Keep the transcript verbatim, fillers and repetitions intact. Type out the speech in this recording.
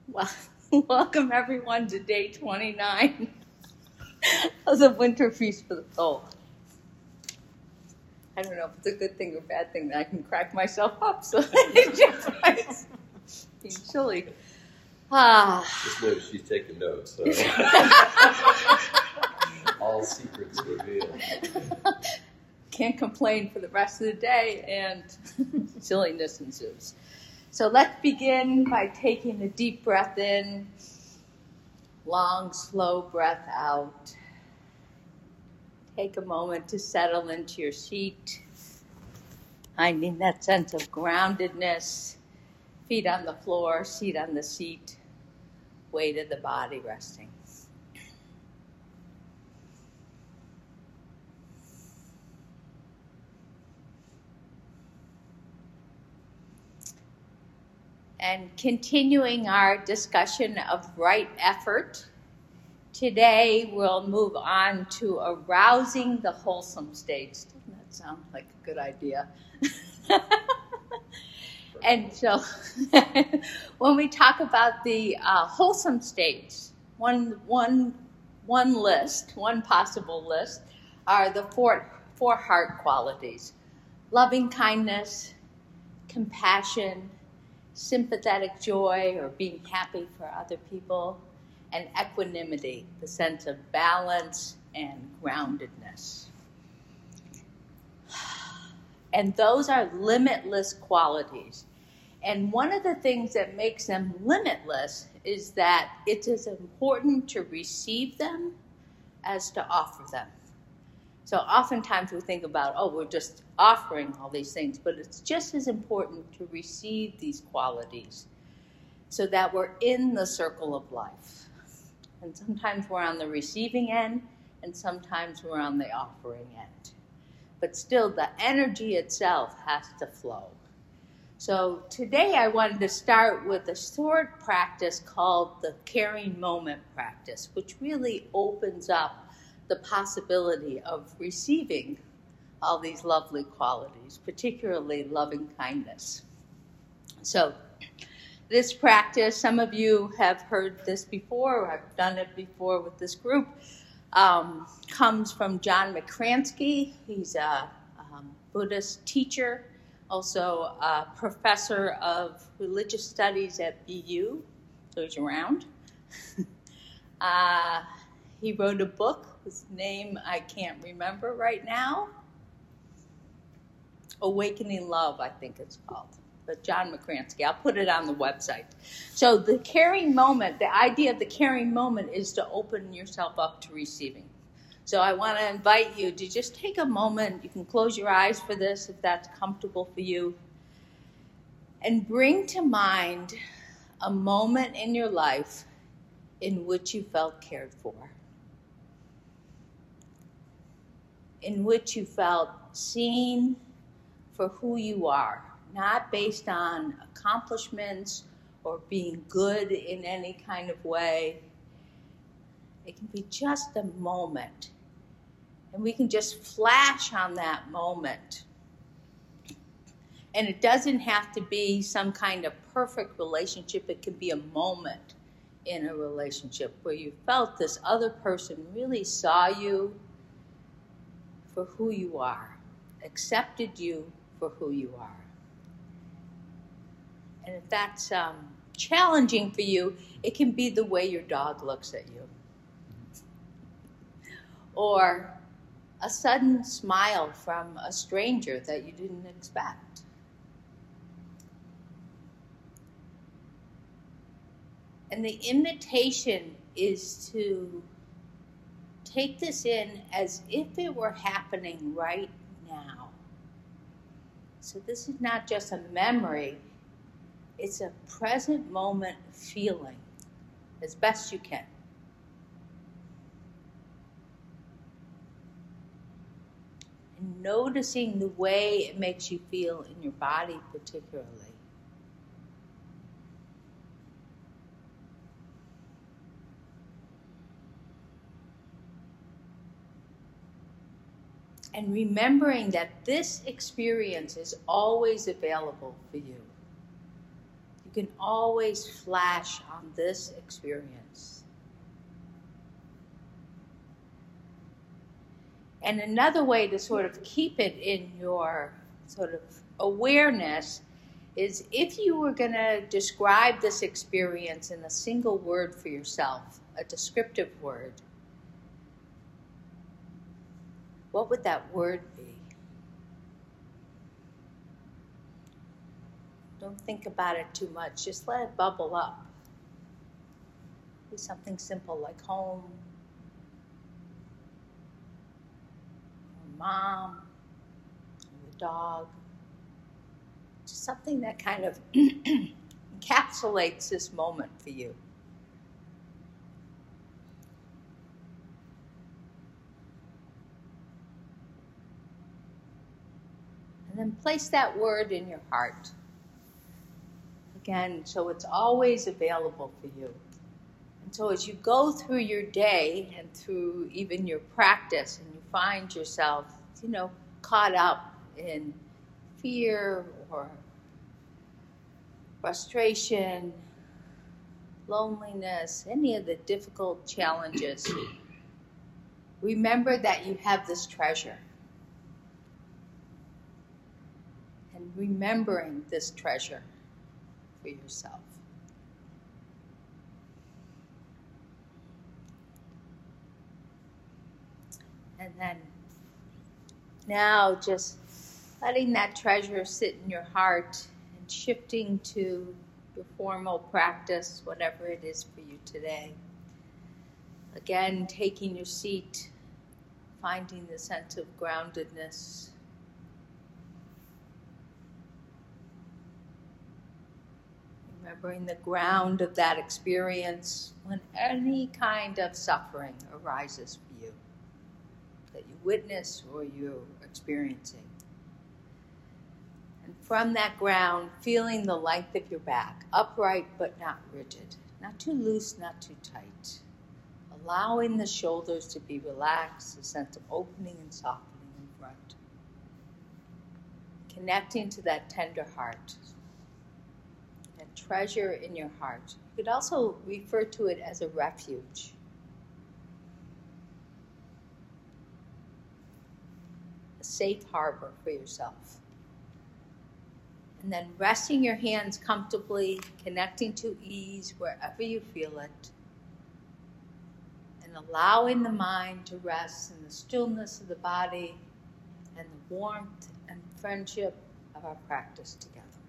Well, welcome everyone to day twenty-nine of the Winter Feast for the Soul. I don't know if it's a good thing or bad thing that I can crack myself up, so it's being silly. Ah. Just know she's taking notes, so all secrets revealed. Can't complain for the rest of the day, and silliness ensues. So let's begin by taking a deep breath in, long, slow breath out. Take a moment to settle into your seat, finding that sense of groundedness, feet on the floor, seat on the seat, weight of the body resting. And continuing our discussion of right effort, today we'll move on to arousing the wholesome states. Doesn't that sound like a good idea? And so when we talk about the uh, wholesome states, one, one, one list, one possible list, are the four, four heart qualities: loving kindness, compassion, sympathetic joy or being happy for other people, and equanimity, the sense of balance and groundedness. And those are limitless qualities. And one of the things that makes them limitless is that it's as important to receive them as to offer them. So oftentimes we think about, oh, we're just offering all these things, but it's just as important to receive these qualities so that we're in the circle of life. And sometimes we're on the receiving end, and sometimes we're on the offering end. But still, the energy itself has to flow. So today I wanted to start with a short practice called the caring moment practice, which really opens up the possibility of receiving all these lovely qualities, particularly loving kindness. So this practice, some of you have heard this before, or I've done it before with this group, um, comes from John McCransky. He's a um, Buddhist teacher, also a professor of religious studies at B U, so he's around. uh, he wrote a book. His name I can't remember right now. Awakening Love, I think it's called. But John McCransky, I'll put it on the website. So the caring moment, the idea of the caring moment is to open yourself up to receiving. So I want to invite you to just take a moment. You can close your eyes for this if that's comfortable for you. And bring to mind a moment in your life in which you felt cared for, in which you felt seen for who you are, not based on accomplishments or being good in any kind of way. It can be just a moment. And we can just flash on that moment. And it doesn't have to be some kind of perfect relationship. It can be a moment in a relationship where you felt this other person really saw you for who you are, accepted you for who you are. And if that's um, challenging for you, it can be the way your dog looks at you. Or a sudden smile from a stranger that you didn't expect. And the invitation is to take this in as if it were happening right now. So this is not just a memory, it's a present moment feeling as best you can. And noticing the way it makes you feel in your body particularly. And remembering that this experience is always available for you. You can always flash on this experience. And another way to sort of keep it in your sort of awareness is if you were going to describe this experience in a single word for yourself, a descriptive word, what would that word be? Don't think about it too much. Just let it bubble up. Be something simple like home, or mom, or the dog. Just something that kind of encapsulates this moment for you. And then place that word in your heart. Again, so it's always available for you. And so as you go through your day and through even your practice and you find yourself, you know, caught up in fear or frustration, loneliness, any of the difficult challenges, remember that you have this treasure. And remembering this treasure for yourself. And then now just letting that treasure sit in your heart and shifting to your formal practice, whatever it is for you today. Again, taking your seat, finding the sense of groundedness. Remembering the ground of that experience when any kind of suffering arises for you that you witness or you're experiencing. And from that ground, feeling the length of your back, upright but not rigid, not too loose, not too tight. Allowing the shoulders to be relaxed, a sense of opening and softening in front. Connecting to that tender heart. Treasure in your heart. You could also refer to it as a refuge. A safe harbor for yourself. And then resting your hands comfortably, connecting to ease wherever you feel it. And allowing the mind to rest in the stillness of the body and the warmth and friendship of our practice together.